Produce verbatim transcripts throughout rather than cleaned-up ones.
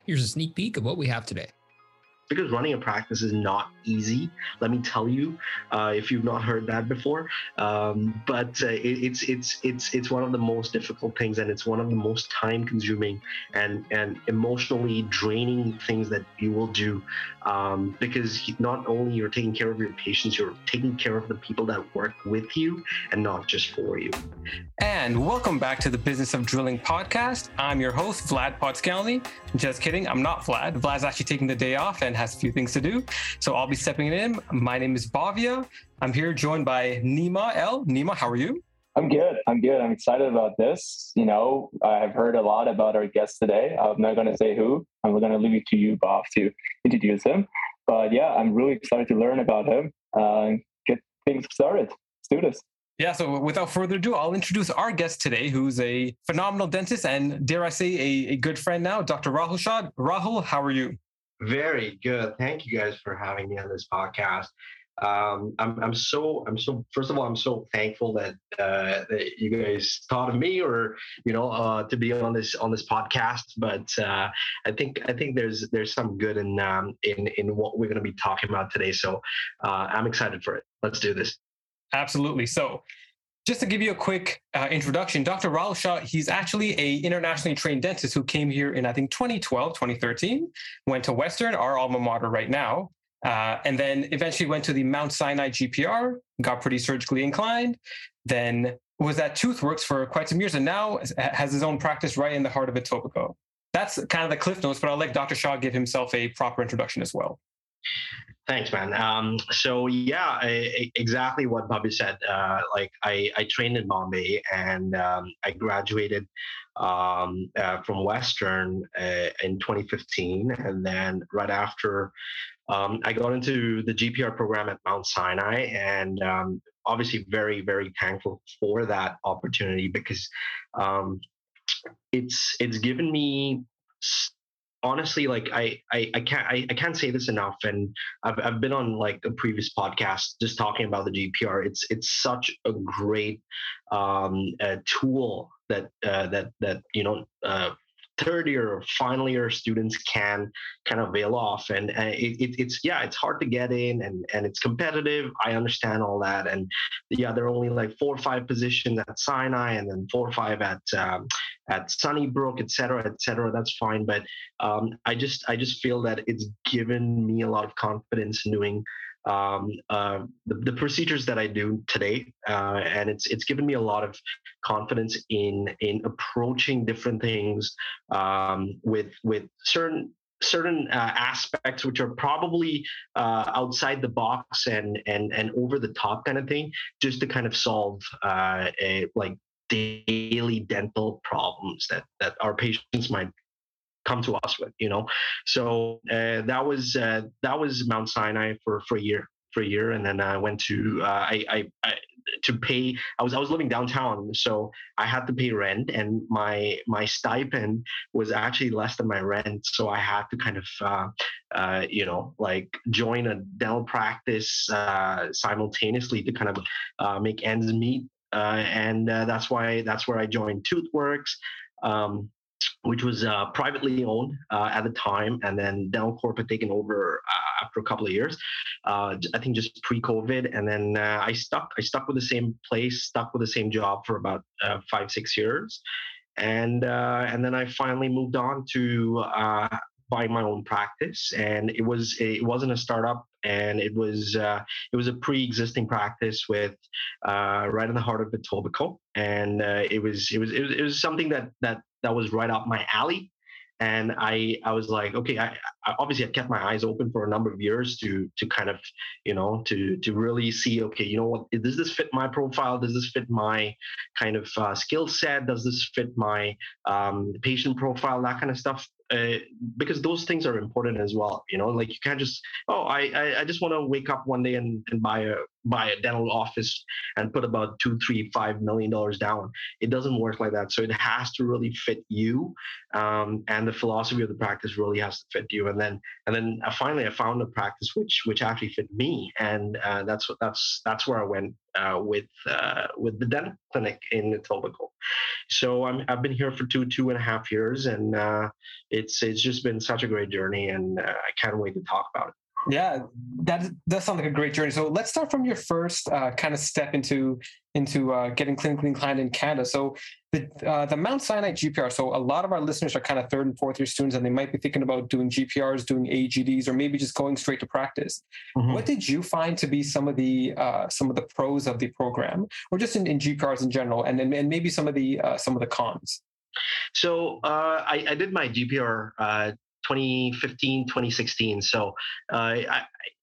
Here's a sneak peek of what we have today. Because running a practice is not easy, let me tell you, uh, if you've not heard that before. Um, but uh, it, it's it's it's it's one of the most difficult things, and it's one of the most time-consuming and and emotionally draining things that you will do. Um, because not only you're taking care of your patients, you're taking care of the people that work with you, and not just for you. And welcome back to the Business of Drilling podcast. I'm your host, Vlad Podskalny. Just kidding, I'm not Vlad. Vlad's actually taking the day off and has a few things to do. So I'll be stepping in. My name is Bhavya. I'm here joined by Nima L. Nima, how are you? I'm good. I'm good. I'm excited about this. You know, I've heard a lot about our guest today. I'm not going to say who. I'm going to leave it to you, Bhav, to introduce him. But yeah, I'm really excited to learn about him uh, and get things started. Let's do this. Yeah, so without further ado, I'll introduce our guest today, who's a phenomenal dentist and, dare I say, a, a good friend now, Doctor Rahul Shah. Rahul, how are you? Very good. Thank you guys for having me on this podcast. Um, I'm I'm so I'm so first of all I'm so thankful that uh, that you guys thought of me, or you know, uh, to be on this on this podcast. But uh, I think I think there's there's some good in um, in in what we're going to be talking about today. So uh, I'm excited for it. Let's do this. Absolutely. So just to give you a quick uh, introduction, Doctor Rahul Shah, he's actually a internationally trained dentist who came here in, I think, twenty twelve, twenty thirteen, went to Western, our alma mater right now, uh, and then eventually went to the Mount Sinai G P R, got pretty surgically inclined, then was at ToothWorks for quite some years, and now has his own practice right in the heart of Etobicoke. That's kind of the cliff notes, but I'll let Doctor Shah give himself a proper introduction as well. Thanks, man. Um, so yeah, I, exactly what Bobby said. Uh, like I, I trained in Bombay, and um, I graduated um, uh, from Western uh, in twenty fifteen, and then right after, um, I got into the G P R program at Mount Sinai, and um, obviously very, very thankful for that opportunity because um, it's it's given me. Honestly, like I, I, I can't, I, I can't say this enough. And I've, I've been on like a previous podcast just talking about the G P R. It's, it's such a great um, uh, tool that, uh, that, that you know, uh, third year or final year students can kind of avail off. And uh, it, it, it's, yeah, it's hard to get in, and, and it's competitive. I understand all that. And yeah, there are only like four or five positions at Sinai, and then four or five at, um, at Sunnybrook, et cetera, et cetera. That's fine. But um, I just, I just feel that it's given me a lot of confidence in doing um, uh, the, the procedures that I do today. Uh, and it's, it's given me a lot of confidence in, in approaching different things um, with, with certain, certain uh, aspects which are probably uh, outside the box and, and, and over the top kind of thing, just to kind of solve uh, a, like, daily dental problems that that our patients might come to us with, you know. So uh, that was uh, that was Mount Sinai for for a year for a year, and then I went to uh, I, I, I to pay. I was I was living downtown, so I had to pay rent, and my my stipend was actually less than my rent, so I had to kind of uh, uh, you know like join a dental practice uh, simultaneously to kind of uh, make ends meet. Uh, and uh, that's why that's where I joined ToothWorks, um, which was uh, privately owned uh, at the time, and then Dental Corp had taken over uh, after a couple of years. Uh, I think just pre-COVID, and then uh, I stuck. I stuck with the same place, stuck with the same job for about uh, five, six years, and uh, and then I finally moved on to uh, buy my own practice, and it was a, it wasn't a startup. And it was uh, it was a pre-existing practice with uh, right in the heart of Etobicoke, and uh, it was it was it was it was something that that that was right up my alley. And I I was like, okay, I, I obviously I kept my eyes open for a number of years to to kind of you know to to really see, okay, you know what, does this fit my profile? Does this fit my kind of uh, skill set? Does this fit my um, patient profile? That kind of stuff. Uh, because those things are important as well, you know. Like you can't just, oh, I I, I just want to wake up one day and, and buy a buy a dental office and put about two, three, five million dollars down. It doesn't work like that. So it has to really fit you, um, and the philosophy of the practice really has to fit you. And then and then uh, finally, I found a practice which which actually fit me, and uh, that's what that's that's where I went uh, with uh, with the dental clinic in Etobicoke. So I'm, I've been here for two two and a half years, and uh, it's it's just been such a great journey, and uh, I can't wait to talk about it. Yeah, that does sound like a great journey. So let's start from your first uh, kind of step into into uh, getting clinically inclined in Canada. So the uh, the Mount Sinai G P R. So a lot of our listeners are kind of third and fourth year students, and they might be thinking about doing G P Rs, doing A G Ds, or maybe just going straight to practice. Mm-hmm. What did you find to be some of the uh, some of the pros of the program, or just in, in G P Rs in general, and and, and maybe some of the uh, some of the cons? So uh, I, I did my G P R. Uh, twenty fifteen, twenty sixteen. So uh, I,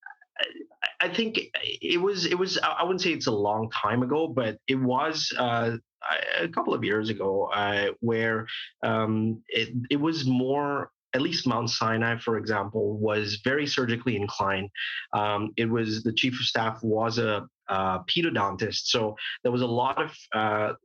I think it was, it was, I wouldn't say it's a long time ago, but it was uh, a couple of years ago uh, where um, it, it was more, at least Mount Sinai, for example, was very surgically inclined. Um, it was, the chief of staff was a uh, pedodontist. So there was a lot of, uh,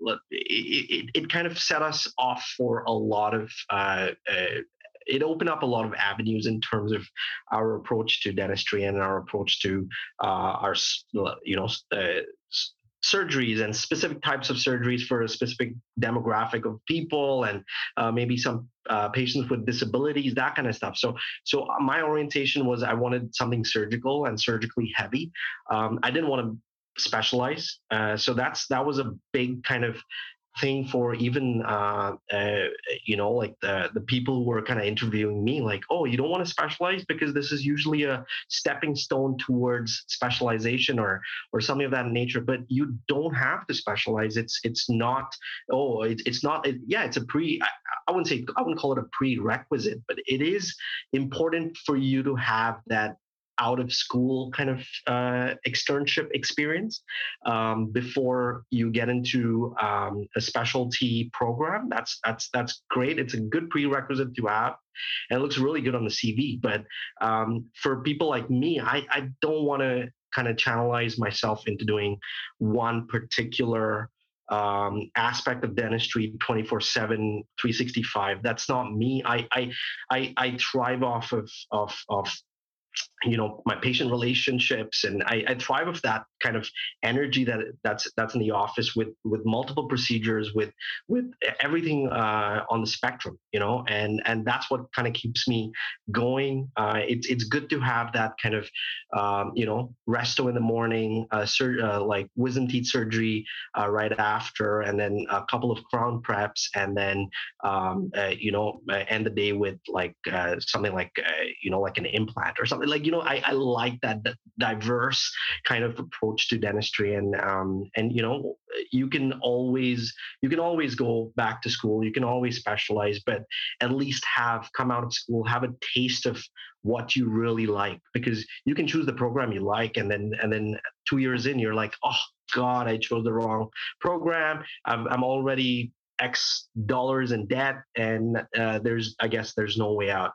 it, it, it kind of set us off for a lot of, uh, uh, it opened up a lot of avenues in terms of our approach to dentistry and our approach to uh, our, you know, uh, surgeries and specific types of surgeries for a specific demographic of people, and uh, maybe some uh, patients with disabilities, that kind of stuff. So, so my orientation was I wanted something surgical and surgically heavy. Um, I didn't want to specialize, uh, so that's that was a big kind of thing for even uh, uh, you know, like the the people who were kind of interviewing me, like, oh, you don't want to specialize because this is usually a stepping stone towards specialization or or something of that nature. But you don't have to specialize. It's it's not. Oh, it, it's not. It, yeah, it's a pre. I, I wouldn't say I wouldn't call it a prerequisite, but it is important for you to have that out of school kind of uh, externship experience um, before you get into um, a specialty program. That's that's that's great. It's a good prerequisite to have, and it looks really good on the C V. But um, for people like me, I, I don't want to kind of channelize myself into doing one particular um, aspect of dentistry twenty-four seven, three sixty-five. That's not me. I I I, I thrive off of of of you know, my patient relationships, and I, I thrive with that kind of energy that that's that's in the office with with multiple procedures, with with everything uh, on the spectrum, you know, and and that's what kind of keeps me going. Uh, it's it's good to have that kind of um, you know, resto in the morning, uh, sur- uh, like wisdom teeth surgery uh, right after, and then a couple of crown preps, and then um, uh, you know, end the day with like uh, something like uh, you know, like an implant or something. Like, you know, I, I like that diverse kind of approach to dentistry, and um, and you know, you can always you can always go back to school, you can always specialize, but at least have come out of school, have a taste of what you really like, because you can choose the program you like, and then and then two years in, you're like, oh God, I chose the wrong program. I'm I'm already X dollars in debt, and uh, there's I guess there's no way out.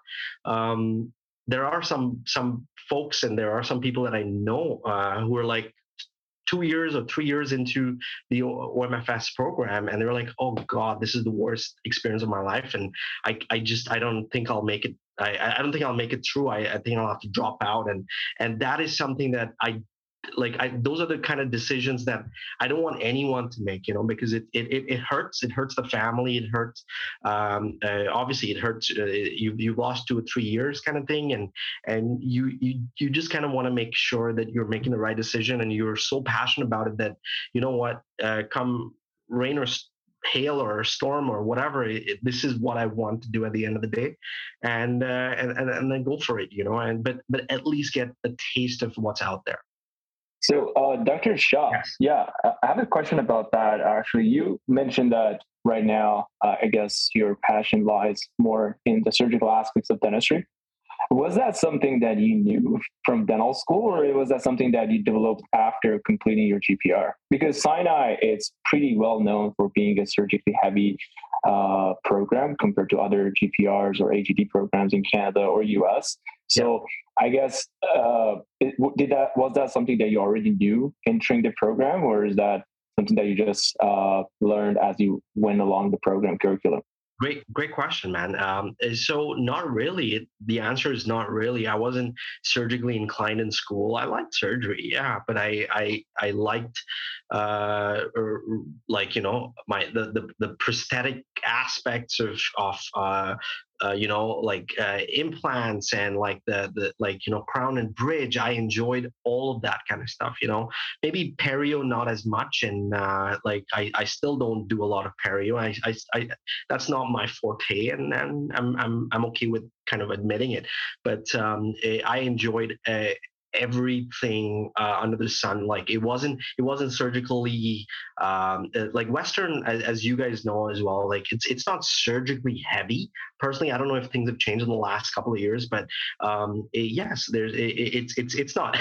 Um, there are some some folks, and there are some people that I know uh, who are like two years or three years into the O M F S program, and they're like, oh God, this is the worst experience of my life, and I I just I don't think I'll make it. I I don't think I'll make it through. I, I think I'll have to drop out, and and that is something that I. Like I, those are the kind of decisions that I don't want anyone to make, you know, because it it it hurts. It hurts the family. It hurts. Um, uh, obviously, it hurts. Uh, you you lost two or three years, kind of thing, and and you you you just kind of want to make sure that you're making the right decision, and you're so passionate about it that, you know what, uh, come rain or hail or storm or whatever, it, this is what I want to do at the end of the day, and uh, and, and and then go for it, you know, and but but at least get a taste of what's out there. So, uh, Doctor Shah, yes. yeah, I have a question about that. Actually, you mentioned that right now, uh, I guess your passion lies more in the surgical aspects of dentistry. Was that something that you knew from dental school, or was that something that you developed after completing your G P R? Because Sinai is pretty well known for being a surgically heavy uh, program compared to other G P Rs or A G D programs in Canada or U S. So yeah. I guess uh, it, did that was that something that you already knew entering the program, or is that something that you just uh, learned as you went along the program curriculum? Great, great question, man. Um, uh, so not really. It- The answer is not really. I wasn't surgically inclined in school. I liked surgery, yeah, but I, I, I liked, uh, or, like you know, my the the, the prosthetic aspects of of uh, uh, you know, like uh, implants and like the the like you know crown and bridge. I enjoyed all of that kind of stuff. You know, maybe perio not as much, and uh, like I I still don't do a lot of perio. I I, I that's not my forte, and, and I'm I'm I'm okay with kind of admitting it. But um, eh, I enjoyed uh, everything uh, under the sun. Like it wasn't it wasn't surgically um, uh, like Western, as, as you guys know as well. Like it's it's not surgically heavy. Personally, I don't know if things have changed in the last couple of years, but um, eh, yes, there's it, it's it's it's not.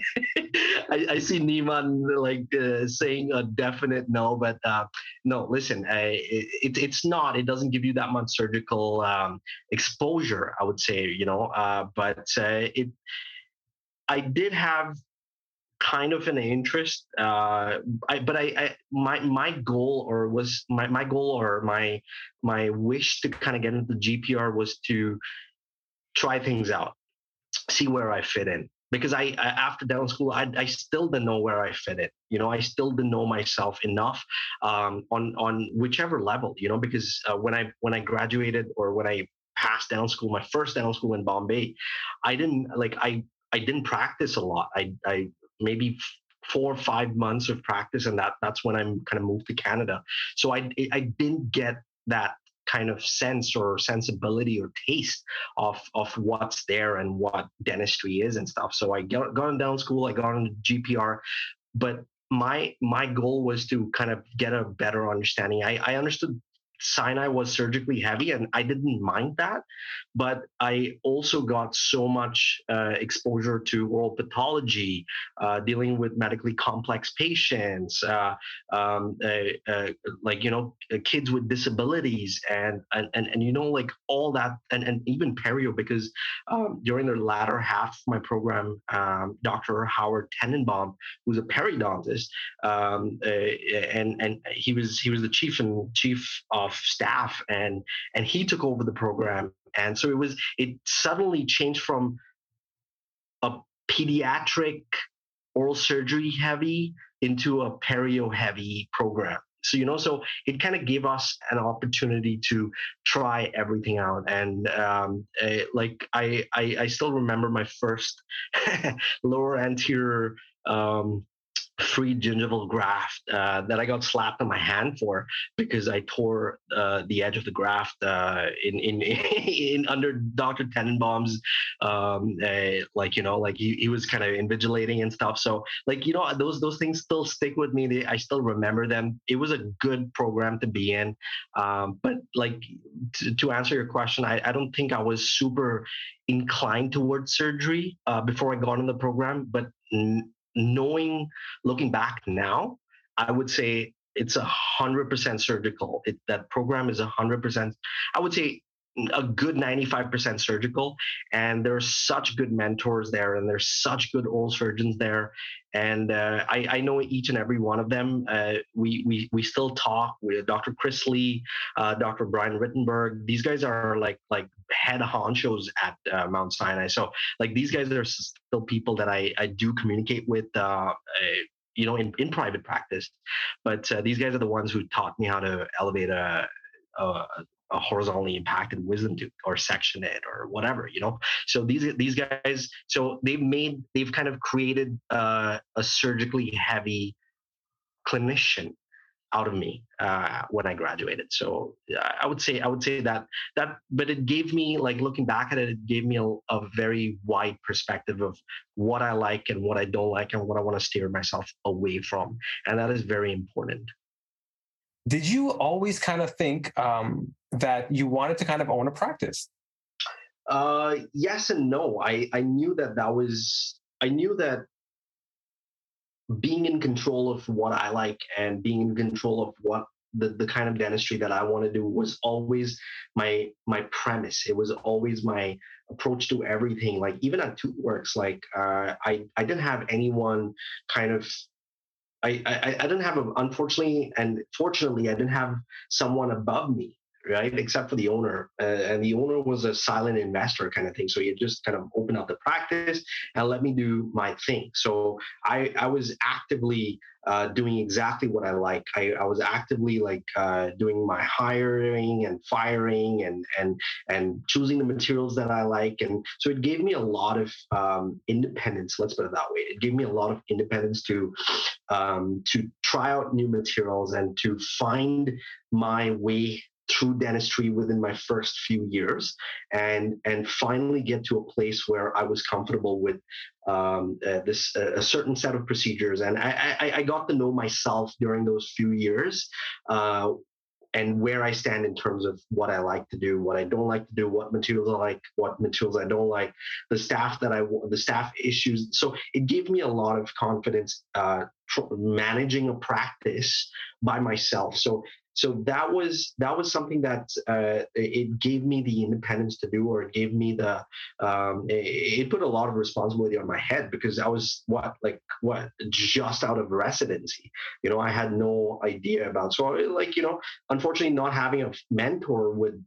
I, I see Neiman like uh, saying a definite no, but uh, no. Listen, uh, it, it, it's not. It doesn't give you that much surgical um, exposure. I would say, you know, uh, but uh, it. I did have kind of an interest, uh, I, but I, I my my goal or was my my goal or my my wish to kind of get into the G P R was to try things out, see where I fit in. Because I, I after dental school, I, I still didn't know where I fit in. You know, I still didn't know myself enough um, on on whichever level. You know, because uh, when I when I graduated or when I passed dental school, my first dental school in Bombay, I didn't like I I didn't practice a lot. I I maybe four or five months of practice, and that that's when I'm kind of moved to Canada. So I I didn't get that kind of sense or sensibility or taste of of what's there and what dentistry is and stuff. So I got, got in dental school, I got into G P R, but my my goal was to kind of get a better understanding. I, I understood Sinai was surgically heavy, and I didn't mind that, but I also got so much uh, exposure to oral pathology, uh, dealing with medically complex patients, uh, um, uh, uh, like you know, uh, kids with disabilities, and and and, and you know, like all that, and, and even perio, because um, during the latter half of my program, um, Doctor Howard Tenenbaum, who's a periodontist, um, uh, and and he was he was the chief and chief of staff, and and he took over the program, and so it was it suddenly changed from a pediatric oral surgery heavy into a perio heavy program. So you know, so it kind of gave us an opportunity to try everything out, and um, uh, like I, I I still remember my first lower anterior um, free gingival graft uh, that I got slapped on my hand for because I tore uh, the edge of the graft uh, in, in in under Doctor Tenenbaum's um, uh, like you know like he, he was kind of invigilating and stuff. So like you know those those things still stick with me. They, I still remember them. It was a good program to be in, um, but like to, to answer your question, I, I don't think I was super inclined towards surgery uh, before I got in the program, but. N- knowing looking back now, I would say it's a hundred percent surgical. It, that program is a hundred percent. I would say a good ninety-five percent surgical, and there's such good mentors there, and there's such good oral surgeons there, and uh, I, I know each and every one of them. Uh, we we we still talk with Doctor Chris Lee, uh, Doctor Brian Rittenberg. These guys are like like head honchos at uh, Mount Sinai. So like these guys are still people that I I do communicate with. Uh, uh, you know, in, in private practice, but uh, these guys are the ones who taught me how to elevate a, a a horizontally impacted wisdom tooth or section it or whatever, you know. So these these guys, so they've made they've kind of created uh, a surgically heavy clinician out of me uh, when I graduated. So uh, I would say I would say that that, but it gave me, like looking back at it, it gave me a, a very wide perspective of what I like and what I don't like and what I want to steer myself away from, and that is very important. Did you always kind of think um, that you wanted to kind of own a practice? Uh, yes and no. I I knew that that was I knew that being in control of what I like and being in control of what the, the kind of dentistry that I want to do was always my my premise. It was always my approach to everything. Like even at ToothWorks, like uh, I I didn't have anyone kind of I, I, I didn't have, a, unfortunately and fortunately, I didn't have someone above me right? Except for the owner. Uh, and the owner was a silent investor kind of thing. So he just kind of opened up the practice and let me do my thing. So I, I was actively uh, doing exactly what I like. I, I was actively like uh, doing my hiring and firing and, and, and choosing the materials that I like. And so it gave me a lot of um, independence, let's put it that way. It gave me a lot of independence to, um, to try out new materials and to find my way through dentistry within my first few years, and and finally get to a place where I was comfortable with um, uh, this uh, a certain set of procedures, and I, I I got to know myself during those few years. Uh, and where I stand in terms of what I like to do, what I don't like to do, what materials I like, what materials I don't like, the staff that I, the staff issues. So it gave me a lot of confidence uh, tr- managing a practice by myself. So so that was that was something that uh, it gave me the independence to do, or it gave me the um, it, it put a lot of responsibility on my head, because I was what like what just out of residency. You know, I had no idea about, so like, you know, unfortunately not having a mentor would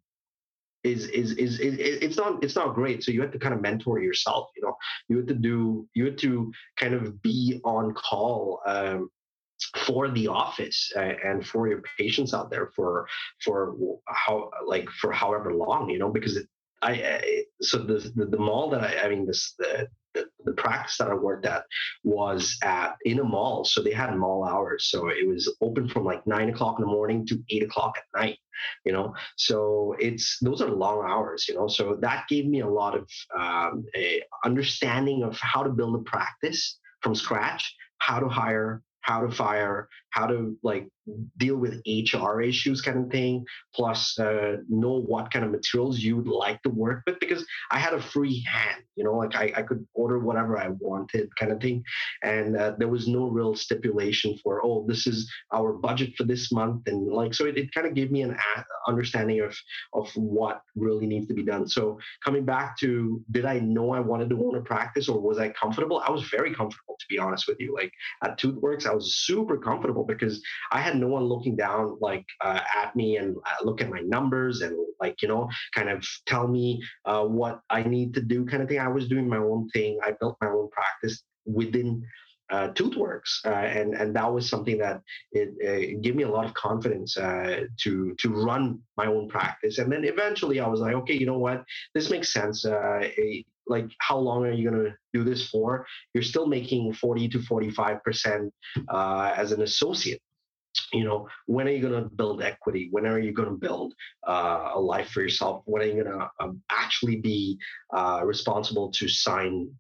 is, is is is it's not it's not great. So you have to kind of mentor yourself. You know, you have to do you have to kind of be on call um, for the office uh, and for your patients out there for for how like for however long, you know, because it, I, I so the, the the mall that I I mean this the the, the practice that I worked at was at in a mall, so they had mall hours, so it was open from like nine o'clock in the morning to eight o'clock at night, you know. So it's those are long hours, you know. So that gave me a lot of um, a understanding of how to build a practice from scratch, how to hire, how to fire, how to like deal with H R issues kind of thing, plus uh, know what kind of materials you would like to work with, because I had a free hand, you know, like I, I could order whatever I wanted kind of thing. And uh, there was no real stipulation for, oh, this is our budget for this month. And like, so it, it kind of gave me an a- understanding of, of what really needs to be done. So coming back to, did I know I wanted to own a practice, or was I comfortable? I was very comfortable, to be honest with you. Like at ToothWorks, I was super comfortable because I had no one looking down like uh, at me and uh, look at my numbers and like, you know, kind of tell me uh, what I need to do kind of thing. I was doing my own thing. I built my own practice within uh, ToothWorks, uh, and and that was something that it, it gave me a lot of confidence uh, to to run my own practice. And then eventually I was like, okay, you know what, this makes sense. Uh, like, how long are you going to do this for? You're still making forty to forty-five percent uh, as an associate. You know, when are you going to build equity? When are you going to build uh, a life for yourself? When are you going to um, actually be uh, responsible to sign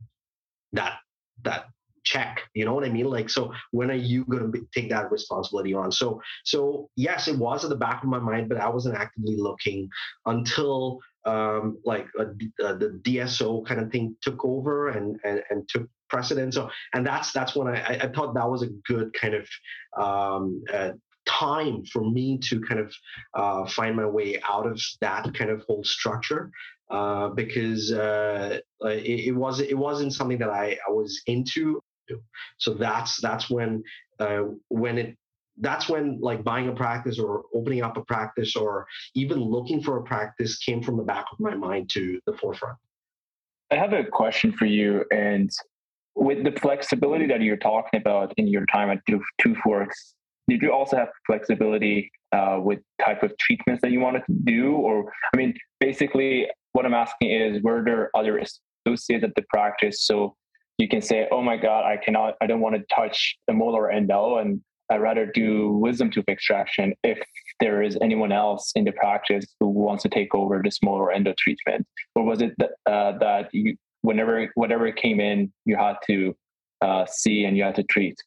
that that check? You know what I mean? Like, so when are you going to take that responsibility on? So, so yes, it was at the back of my mind, but I wasn't actively looking until um, like a, a, the D S O kind of thing took over and and, and took precedence. So, and that's that's when I, I thought that was a good kind of um, uh, time for me to kind of uh, find my way out of that kind of whole structure. Uh, because uh, it, it was it wasn't something that I, I was into. So that's that's when uh, when it that's when like buying a practice or opening up a practice or even looking for a practice came from the back of my mind to the forefront. I have a question for you, and with the flexibility that you're talking about in your time at ToothWorks, did you also have flexibility uh, with type of treatments that you wanted to do? Or, I mean, basically what I'm asking is, were there other associates at the practice so you can say, oh my God, I cannot, I don't want to touch the molar endo, and I'd rather do wisdom tooth extraction if there is anyone else in the practice who wants to take over this molar endo treatment? Or was it that, uh, that you, whenever, whatever came in, you had to uh, see and you had to treat?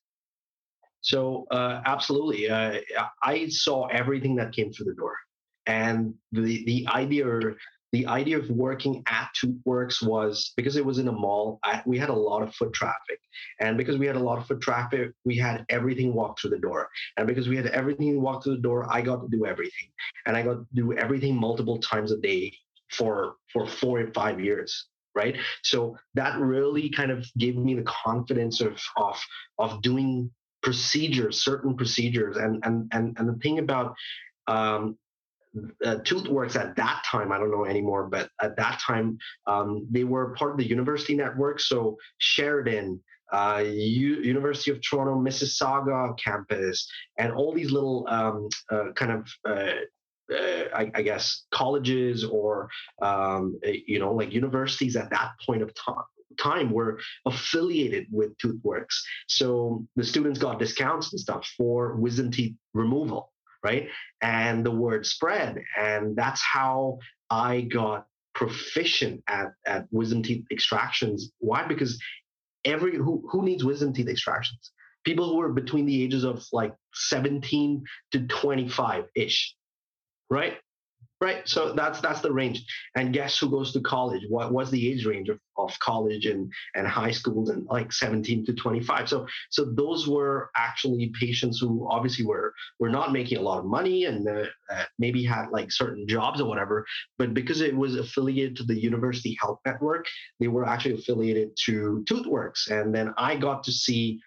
So uh, absolutely, uh, I saw everything that came through the door, and the the idea the idea of working at ToothWorks was because it was in a mall. I, we had a lot of foot traffic, and because we had a lot of foot traffic, we had everything walk through the door, and because we had everything walk through the door, I got to do everything, and I got to do everything multiple times a day for for four or five years. Right. So that really kind of gave me the confidence of of of doing procedures, certain procedures. And and and, and the thing about um, uh, ToothWorks at that time, I don't know anymore, but at that time, um, they were part of the university network. So Sheridan, uh, U- University of Toronto, Mississauga campus, and all these little um, uh, kind of uh, uh, I, I guess colleges or um, eh, you know like universities at that point of time time were affiliated with ToothWorks. So the students got discounts and stuff for wisdom teeth removal, right? And the word spread, and that's how I got proficient at at wisdom teeth extractions. Why? Because every who who needs wisdom teeth extractions? People who are between the ages of like seventeen to twenty-five ish, right? Right. So that's that's the range. And guess who goes to college? What was the age range of, of college and, and high schools and like seventeen to twenty-five? So so those were actually patients who obviously were were not making a lot of money and uh, uh, maybe had like certain jobs or whatever. But because it was affiliated to the University Health Network, they were actually affiliated to ToothWorks. And then I got to see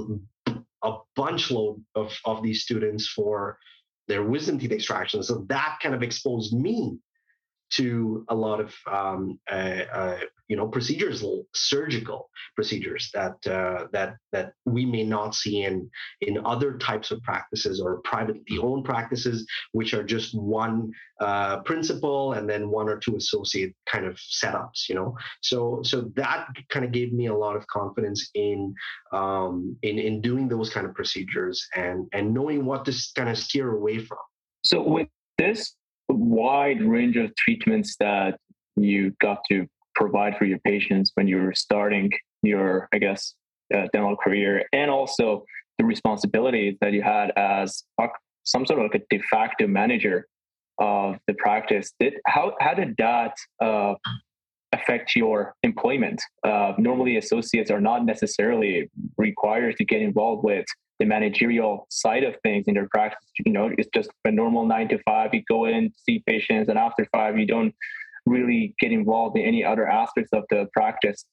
a bunch load of, of these students for their wisdom teeth extraction. So that kind of exposed me to a lot of um, uh, uh, you know procedures, surgical procedures that uh, that that we may not see in in other types of practices or privately owned practices, which are just one uh, principal and then one or two associate kind of setups. You know, so so that kind of gave me a lot of confidence in um, in in doing those kind of procedures and and knowing what to kind of steer away from. So with this wide range of treatments that you got to provide for your patients when you were starting your, I guess, uh, dental career, and also the responsibilities that you had as a, some sort of like a de facto manager of the practice, did, how, how did that uh, affect your employment? Uh, normally, associates are not necessarily required to get involved with the managerial side of things in their practice. You know, it's just a normal nine to five. You go in, see patients, and after five, you don't really get involved in any other aspects of the practice.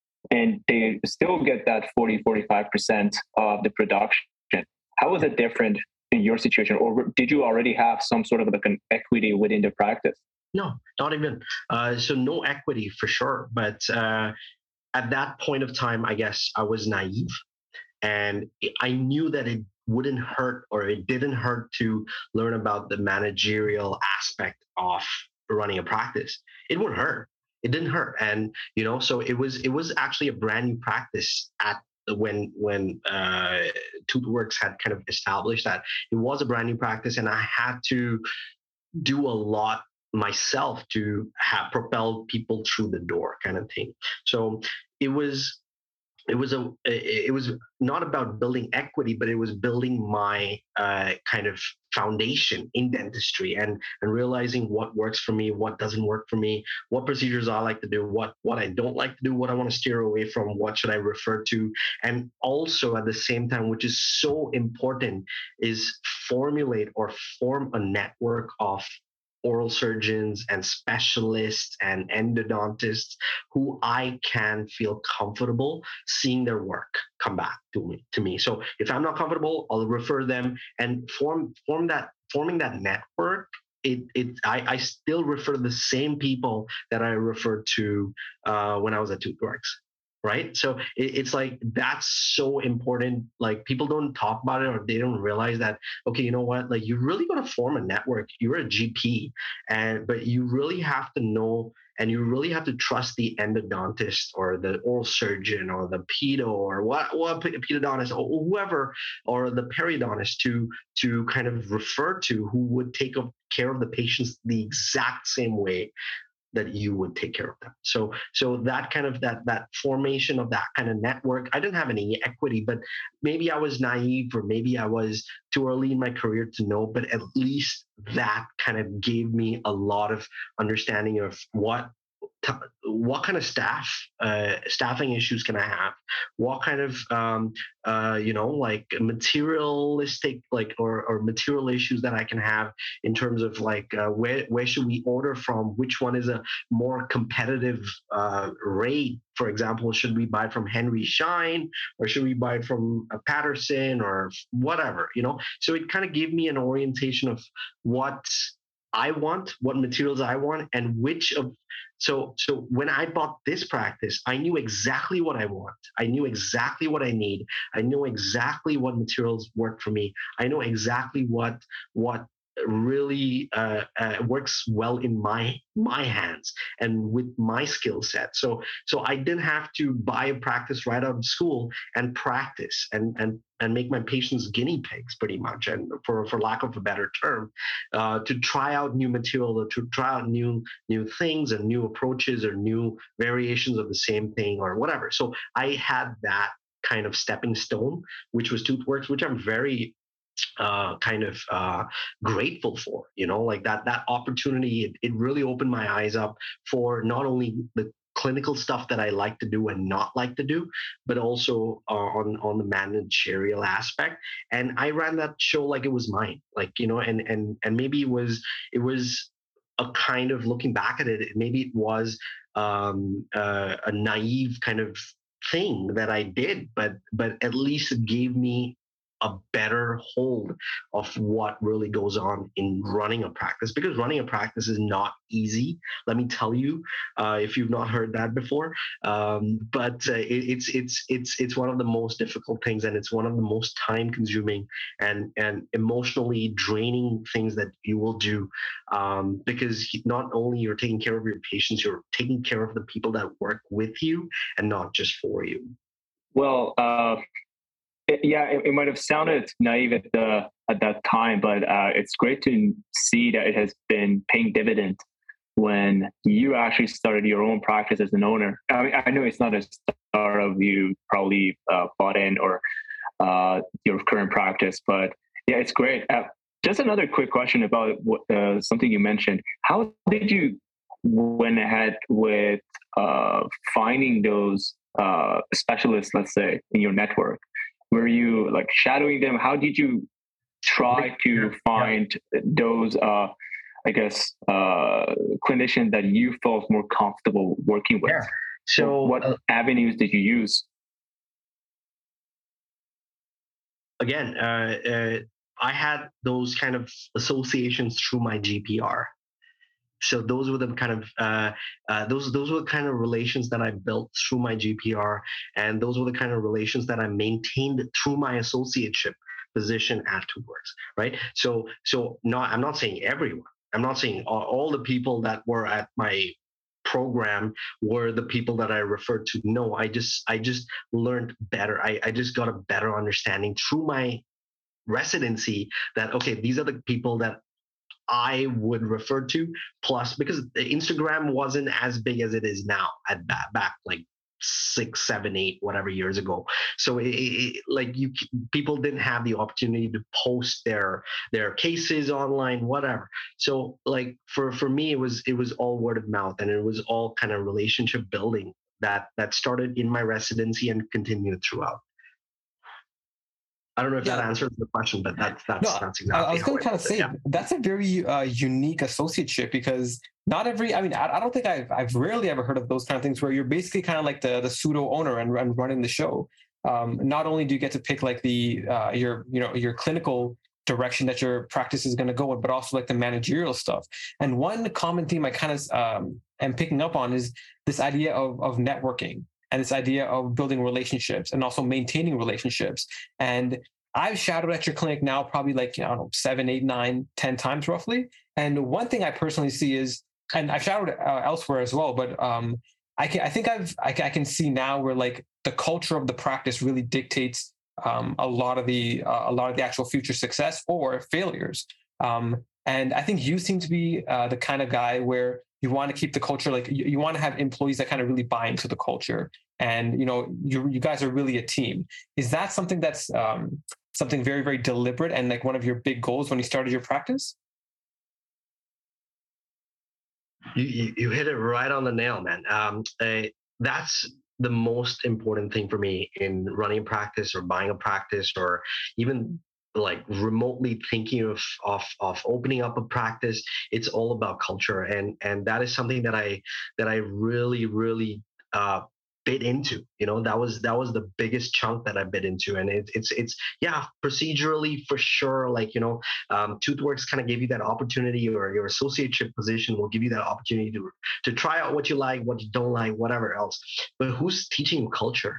And they still get that forty, forty-five percent of the production. How was it different in your situation? Or did you already have some sort of like an equity within the practice? No, not even. Uh, so no equity for sure. But uh, at that point of time, I guess I was naive. And I knew that it wouldn't hurt or it didn't hurt to learn about the managerial aspect of running a practice. It wouldn't hurt. It didn't hurt. And, you know, so it was, it was actually a brand new practice at when, when uh, ToothWorks had kind of established that it was a brand new practice, and I had to do a lot myself to have propelled people through the door kind of thing. So it was, It was a. It was not about building equity, but it was building my uh, kind of foundation in dentistry and and realizing what works for me, what doesn't work for me, what procedures I like to do, what what I don't like to do, what I want to steer away from, what should I refer to, and also at the same time, which is so important, is formulate or form a network of oral surgeons and specialists and endodontists who I can feel comfortable seeing their work come back to me to me. So if I'm not comfortable, I'll refer them and form form that forming that network. It it I, I still refer the same people that I referred to uh, when I was at ToothWorks. Right. So it, it's like, that's so important. Like, people don't talk about it, or they don't realize that, okay, you know what, like, you really got to form a network. You're a G P, and but you really have to know, and you really have to trust the endodontist or the oral surgeon or the pedo or what, what pedodontist or whoever, or the periodontist to, to kind of refer to, who would take care of the patients the exact same way that you would take care of them. So, so that kind of that that formation of that kind of network. I didn't have any equity, but maybe I was naive, or maybe I was too early in my career to know. But at least that kind of gave me a lot of understanding of what what kind of staff uh, staffing issues can I have? What kind of um, uh, you know like materialistic like or, or material issues that I can have in terms of like uh, where where should we order from? Which one is a more competitive uh, rate? For example, should we buy from Henry Schein, or should we buy from a Patterson or whatever? You know, so it kind of gave me an orientation of what I want, what materials I want, and which of. So, so when I bought this practice, I knew exactly what I want. I knew exactly what I need. I knew exactly what materials work for me. I know exactly what what really uh, uh, works well in my my hands and with my skill set. So, so I didn't have to buy a practice right out of school and practice and and and make my patients guinea pigs, pretty much, and for for lack of a better term, uh, to try out new material, or to try out new new things and new approaches or new variations of the same thing or whatever. So I had that kind of stepping stone, which was ToothWorks, which I'm very uh, kind of uh, grateful for. You know, like that that opportunity. It, it really opened my eyes up for not only the clinical stuff that I like to do and not like to do, but also uh, on on the managerial aspect. And I ran that show like it was mine, like, you know, and and and maybe it was it was a kind of, looking back at it, maybe it was um, uh, a naive kind of thing that I did, but but at least it gave me a better hold of what really goes on in running a practice, because running a practice is not easy. Let me tell you, uh, if you've not heard that before. Um, but uh, it, it's it's it's it's one of the most difficult things, and it's one of the most time-consuming and and emotionally draining things that you will do, um, because not only you're taking care of your patients, you're taking care of the people that work with you and not just for you. Well, uh, it, yeah, it, it might have sounded naive at the at that time, but uh, it's great to see that it has been paying dividends when you actually started your own practice as an owner. I mean, I know it's not a startup you probably uh, bought in, or uh, your current practice, but yeah, it's great. Uh, just another quick question about what, uh, something you mentioned. How did you went ahead with uh, finding those uh, specialists, let's say, in your network? Were you like shadowing them? How did you try to find those, uh, I guess, uh, clinicians that you felt more comfortable working with? Yeah. So, what uh, avenues did you use? Again, uh, uh, I had those kind of associations through my G P R. So those were the kind of uh, uh, those those were the kind of relations that I built through my G P R, and those were the kind of relations that I maintained through my associateship position at ToothWorks. Right. So so not I'm not saying everyone. I'm not saying all, all the people that were at my program were the people that I referred to. No, I just I just learned better. I, I just got a better understanding through my residency that, okay, these are the people that I would refer to. Plus, because Instagram wasn't as big as it is now at back, back like six, seven, eight, whatever years ago. So it, it, like you, people didn't have the opportunity to post their their cases online, whatever. So like for for me, it was it was all word of mouth, and it was all kind of relationship building that that started in my residency and continued throughout. I don't know if yeah. that answers the question, but that's that's no, that's exactly. I was going to kind of say yeah. that's a very uh, unique associateship, because not every. I mean, I, I don't think I've I've rarely ever heard of those kind of things where you're basically kind of like the the pseudo owner and, and running the show. Um, not only do you get to pick like the uh, your you know your clinical direction that your practice is going to go in, but also like the managerial stuff. And one common theme I kind of um, am picking up on is this idea of of networking, and this idea of building relationships and also maintaining relationships. And I've shadowed at your clinic now probably like, I don't know, seven, eight, nine, ten times roughly. And one thing I personally see is, and I've shadowed uh, elsewhere as well, but um, I can, I think I've, I can, I can see now where like the culture of the practice really dictates um, a lot of the, uh, a lot of the actual future success or failures. Um, and I think you seem to be uh, the kind of guy where you want to keep the culture, like you, you want to have employees that kind of really buy into the culture. And, you know, you you guys are really a team. Is that something that's um, something very, very deliberate and like one of your big goals when you started your practice? You, you, you hit it right on the nail, man. Um, uh, that's the most important thing for me in running a practice or buying a practice, or even like remotely thinking of, of of opening up a practice. It's all about culture, and and that is something that I that I really really uh, bit into. You know, that was that was the biggest chunk that I bit into, and it, it's it's yeah, procedurally for sure. Like you know, um, ToothWorks kind of gave you that opportunity, or your associateship position will give you that opportunity to to try out what you like, what you don't like, whatever else. But who's teaching you culture?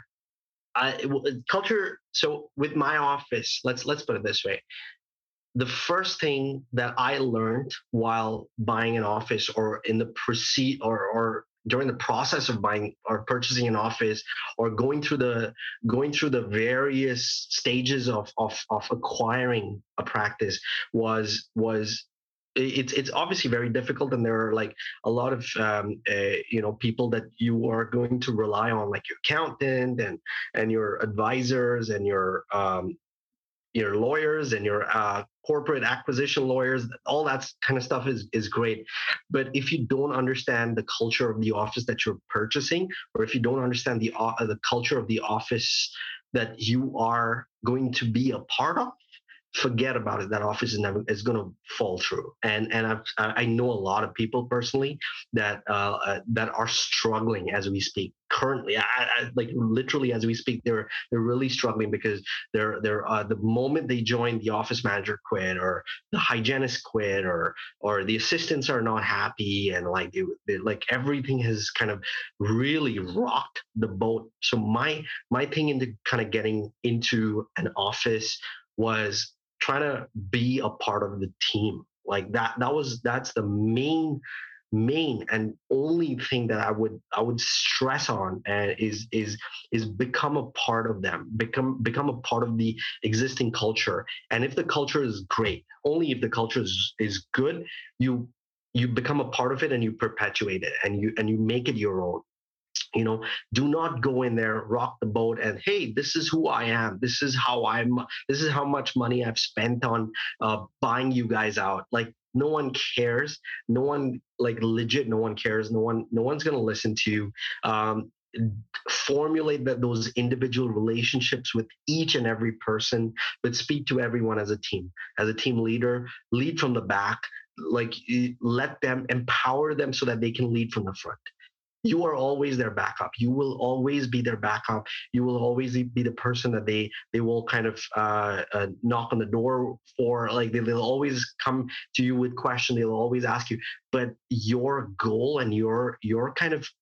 I, culture. So with my office, let's let's put it this way. The first thing that I learned while buying an office, or in the proceed or or during the process of buying or purchasing an office, or going through the going through the various stages of of, of acquiring a practice, was was it's it's obviously very difficult, and there are like a lot of um, uh, you know people that you are going to rely on, like your accountant and and your advisors and your um, your lawyers and your uh, corporate acquisition lawyers. All that kind of stuff is is great, but if you don't understand the culture of the office that you're purchasing, or if you don't understand the uh, the culture of the office that you are going to be a part of, forget about it. That office is never is going to fall through. And and I've, I know a lot of people personally that uh, uh, that are struggling as we speak currently. I, I, like literally as we speak, they're they're really struggling because they're they're uh, the moment they join, the office manager quit, or the hygienist quit, or or the assistants are not happy, and like it, it, like everything has kind of really rocked the boat. So my my thing into kind of getting into an office was trying to be a part of the team. Like that that was that's the main main and only thing that I would I would stress on, and is is is become a part of them, become become a part of the existing culture. And if the culture is great, only if the culture is, is good, you you become a part of it, and you perpetuate it, and you and you make it your own. You know, do not go in there, rock the boat, and hey, this is who I am. This is how I'm. This is how much money I've spent on uh, buying you guys out. Like no one cares. No one, like legit, no one cares. No one, no one's gonna listen to you. Um, formulate that those individual relationships with each and every person, but speak to everyone as a team. As a team leader, lead from the back. Like let them empower them so that they can lead from the front. You are always their backup. You will always be their backup. You will always be the person that they they will kind of uh, uh, knock on the door for. Like they, they'll always come to you with questions. They'll always ask you. But your goal and your your kind of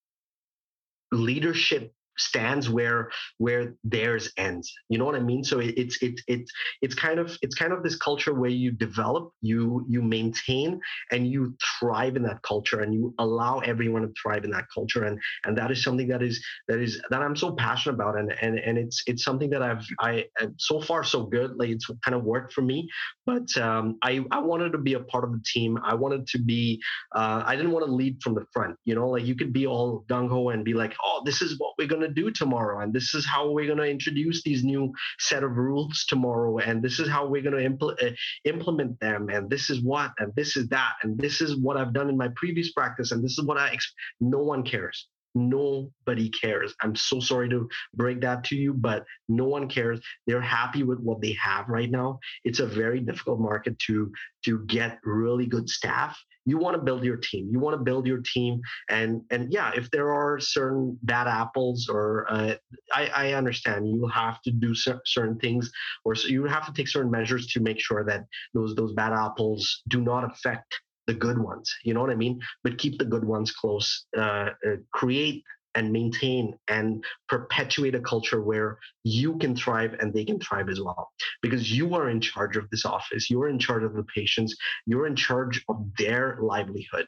leadership stands where where theirs ends. You know what I mean? So it, it's it's it's it's kind of it's kind of this culture where you develop, you you maintain, and you thrive in that culture, and you allow everyone to thrive in that culture. And and that is something that is that is that I'm so passionate about. And and and it's it's something that I've I so far so good. Like it's kind of worked for me. But um, I I wanted to be a part of the team. I wanted to be. Uh, I didn't want to lead from the front. You know, like you could be all gung ho and be like, oh, this is what we're gonna do tomorrow, and this is how we're going to introduce these new set of rules tomorrow, and this is how we're going to impl- uh, implement them, and this is what, and this is that, and this is what I've done in my previous practice, and this is what I ex-. No one cares. Nobody cares. I'm so sorry to break that to you, but no one cares. They're happy with what they have right now. It's a very difficult market to to get really good staff. You want to build your team. You want to build your team, and and yeah, if there are certain bad apples, or uh, I, I understand you have to do cer- certain things, or so you have to take certain measures to make sure that those those bad apples do not affect the good ones. You know what I mean? But keep the good ones close. Uh, uh, create and maintain and perpetuate a culture where you can thrive and they can thrive as well. Because you are in charge of this office. You're in charge of the patients. You're in charge of their livelihood.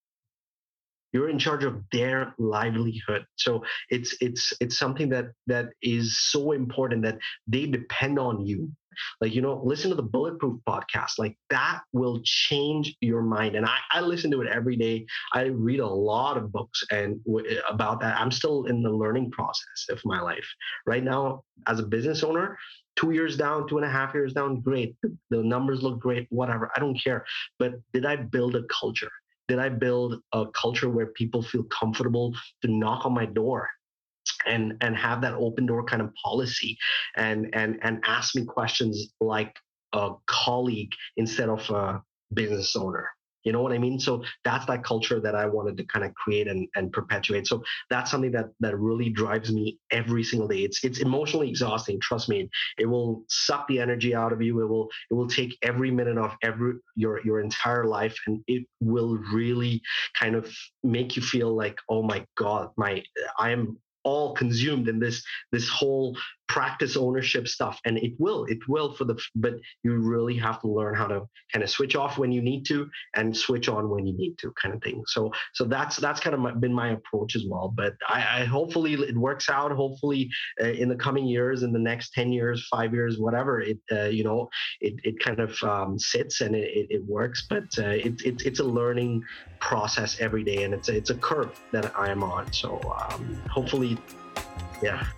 You're in charge of their livelihood. So it's it's it's something that that is so important, that they depend on you. Like, you know, listen to the Bulletproof podcast. Like that will change your mind. And I, I listen to it every day. I read a lot of books and w- about that. I'm still in the learning process of my life right now as a business owner. Two years down, two and a half years down, great. The numbers look great, whatever. I don't care. But did I build a culture? Did I build a culture where people feel comfortable to knock on my door and and have that open door kind of policy, and and and ask me questions like a colleague instead of a business owner? You know what I mean? So that's that culture that I wanted to kind of create and, and perpetuate. So that's something that that really drives me every single day. It's it's emotionally exhausting. Trust me. It will suck the energy out of you. It will it will take every minute of every your your entire life, and it will really kind of make you feel like, oh my God, my I am all consumed in this this whole practice ownership stuff, and it will it will for the but you really have to learn how to kind of switch off when you need to and switch on when you need to, kind of thing. So so that's that's kind of my, been my approach as well. But I, I hopefully it works out. Hopefully uh, in the coming years, in the next ten years, five years, whatever, it uh, you know it it kind of um, sits and it, it, it works. But uh, it, it it's a learning process every day, and it's a, it's a curve that I am on. So um, hopefully, yeah.